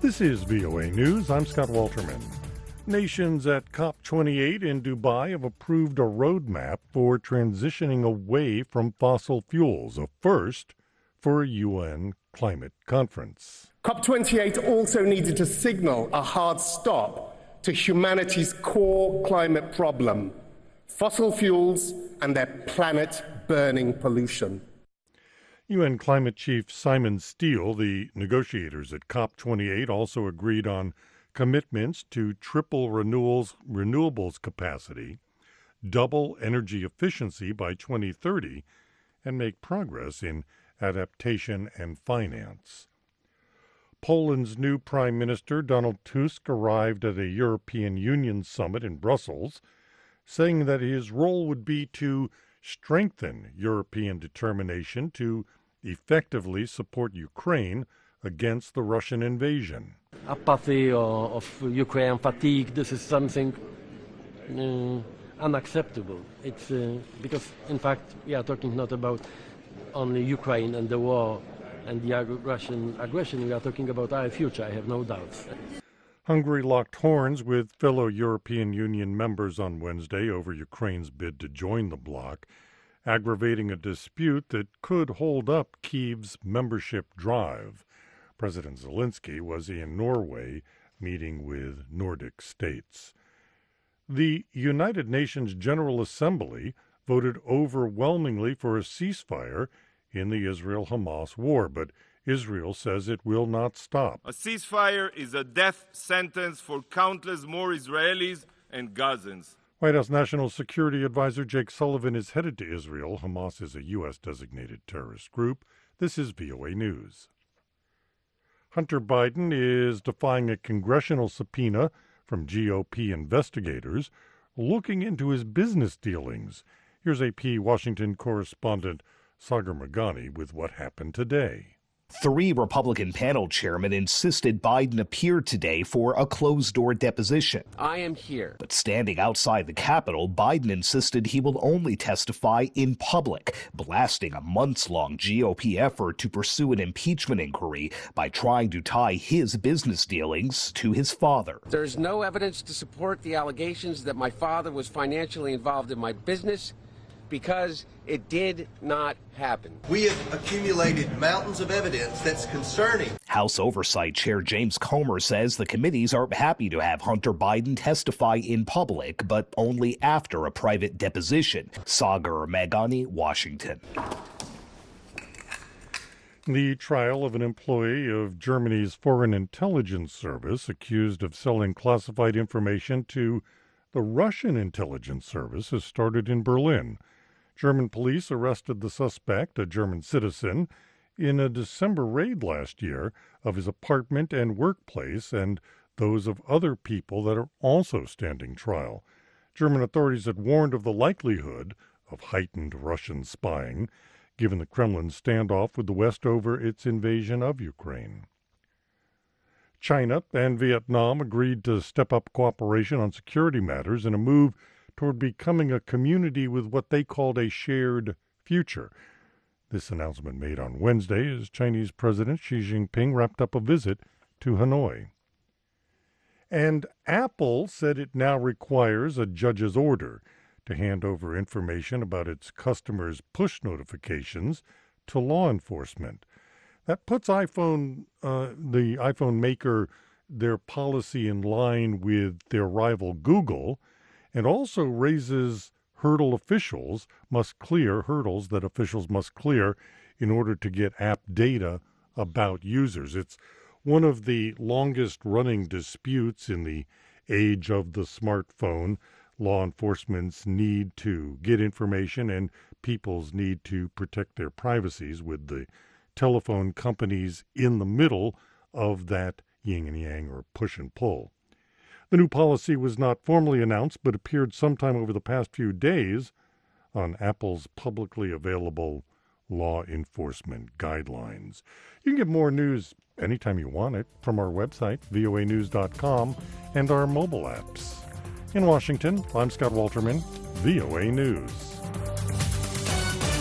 This is VOA News. I'm Scott Walterman. Nations at COP28 in Dubai have approved a roadmap for transitioning away from fossil fuels, a first for a UN climate conference. COP28 also needed to signal a hard stop to humanity's core climate problem, fossil fuels and their planet-burning pollution. UN Climate Chief Simon Steele, the negotiators at COP28, also agreed on commitments to triple renewables capacity, double energy efficiency by 2030, and make progress in adaptation and finance. Poland's new Prime Minister, Donald Tusk, arrived at a European Union summit in Brussels, saying that his role would be to strengthen European determination to effectively support Ukraine against the Russian invasion. Apathy of Ukraine, fatigue, this is something unacceptable. It's because, in fact, we are talking not about only Ukraine and the war and the Russian aggression, we are talking about our future, I have no doubts. Hungary locked horns with fellow European Union members on Wednesday over Ukraine's bid to join the bloc, aggravating a dispute that could hold up Kyiv's membership drive. President Zelensky was in Norway meeting with Nordic states. The United Nations General Assembly voted overwhelmingly for a ceasefire in the Israel-Hamas war, but Israel says it will not stop. A ceasefire is a death sentence for countless more Israelis and Gazans. White House National Security Advisor Jake Sullivan is headed to Israel. Hamas is a U.S.-designated terrorist group. This is VOA News. Hunter Biden is defying a congressional subpoena from GOP investigators looking into his business dealings. Here's AP Washington correspondent Sagar Meghani with what happened today. 3 Republican panel chairmen insisted Biden appear today for a closed-door deposition. I am here. But standing outside the Capitol, Biden insisted he will only testify in public, blasting a months-long GOP effort to pursue an impeachment inquiry by trying to tie his business dealings to his father. There's no evidence to support the allegations that my father was financially involved in my business, because it did not happen. We have accumulated mountains of evidence that's concerning. House Oversight Chair James Comer says the committees are happy to have Hunter Biden testify in public, but only after a private deposition. Sagar Meghani, Washington. The trial of an employee of Germany's Foreign Intelligence Service accused of selling classified information to the Russian intelligence service has started in Berlin. German police arrested the suspect, a German citizen, in a December raid last year of his apartment and workplace and those of other people that are also standing trial. German authorities had warned of the likelihood of heightened Russian spying, given the Kremlin's standoff with the West over its invasion of Ukraine. China and Vietnam agreed to step up cooperation on security matters in a move toward becoming a community with what they called a shared future. This announcement made on Wednesday as Chinese President Xi Jinping wrapped up a visit to Hanoi. And Apple said it now requires a judge's order to hand over information about its customers' push notifications to law enforcement. That puts the iPhone maker, their policy in line with their rival Google, and also raises hurdles that officials must clear in order to get app data about users. It's one of the longest-running disputes in the age of the smartphone. Law enforcement's need to get information and people's need to protect their privacies, with the telephone companies in the middle of that yin and yang, or push and pull. The new policy was not formally announced, but appeared sometime over the past few days on Apple's publicly available law enforcement guidelines. You can get more news anytime you want it from our website, voanews.com, and our mobile apps. In Washington, I'm Scott Walterman, VOA News.